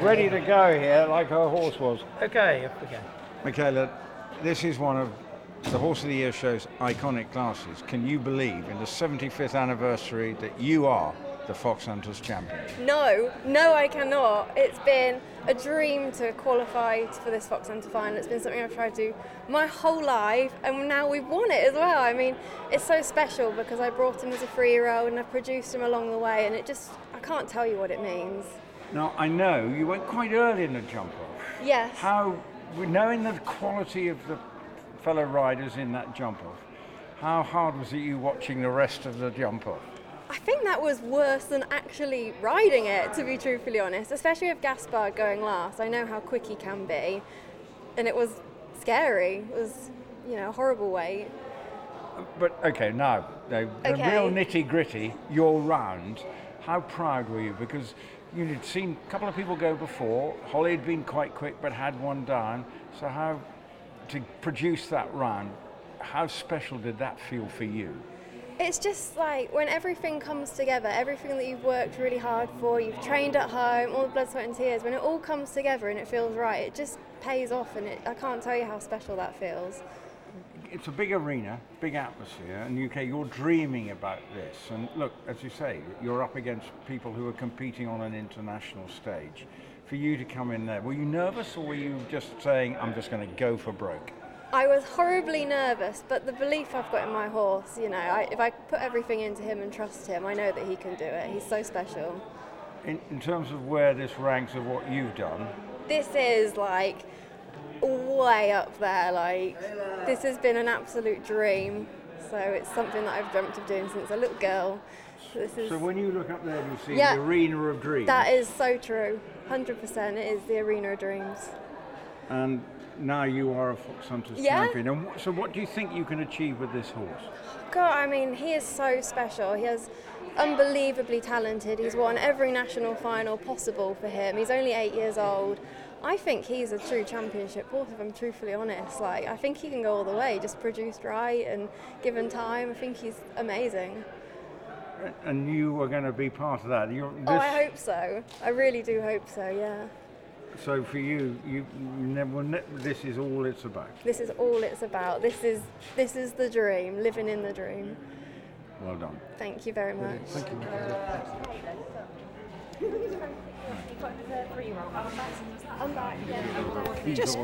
ready to go here, like her horse was. Okay, okay. Michaela, this is one of the Horse of the Year show's iconic classes. Can you believe in the 75th anniversary that you are the Fox Hunters champion? No, I cannot. It's been a dream to qualify for this Fox Hunter final. It's been something I've tried to do my whole life, and now we've won it as well. I mean, it's so special because I brought him as a 3-year-old and I've produced him along the way, and I can't tell you what it means. Now, I know you went quite early in the jump-off. Yes. How, knowing the quality of the fellow riders in that jump-off, how hard was it you watching the rest of the jump-off? I think that was worse than actually riding it, to be truthfully honest, especially with Gaspard going last. I know how quick he can be, and it was scary. It was, a horrible wait. But, okay, now, the real nitty-gritty, your round, how proud were you? Because you'd seen a couple of people go before. Holly had been quite quick, but had one down. So how, to produce that round, how special did that feel for you? It's just like when everything comes together, everything that you've worked really hard for, you've trained at home, all the blood, sweat and tears, when it all comes together and it feels right, it just pays off, and I can't tell you how special that feels. It's a big arena, big atmosphere, and you're dreaming about this. And look, as you say, you're up against people who are competing on an international stage. For you to come in there, were you nervous, or were you just saying, I'm just going to go for broke? I was horribly nervous, but the belief I've got in my horse, if I put everything into him and trust him, I know that he can do it. He's so special. In terms of where this ranks of what you've done? This is way up there. This has been an absolute dream. So it's something that I've dreamt of doing since a little girl. So when you look up there and you see the arena of dreams. That is so true. 100%, it is the arena of dreams. And now you are a Fox Hunters champion. And so what do you think you can achieve with this horse? God, I mean, he is so special. He is unbelievably talented. He's won every national final possible for him. He's only 8 years old. I think he's a true championship horse, if I'm truthfully honest. I think he can go all the way, just produced right and given time. I think he's amazing. And you are going to be part of that. I hope so. I really do hope so, yeah. So for you, this is all it's about. This is all it's about. This is the dream, living in the dream. Well done. Thank you very much. Thank you. I'm back.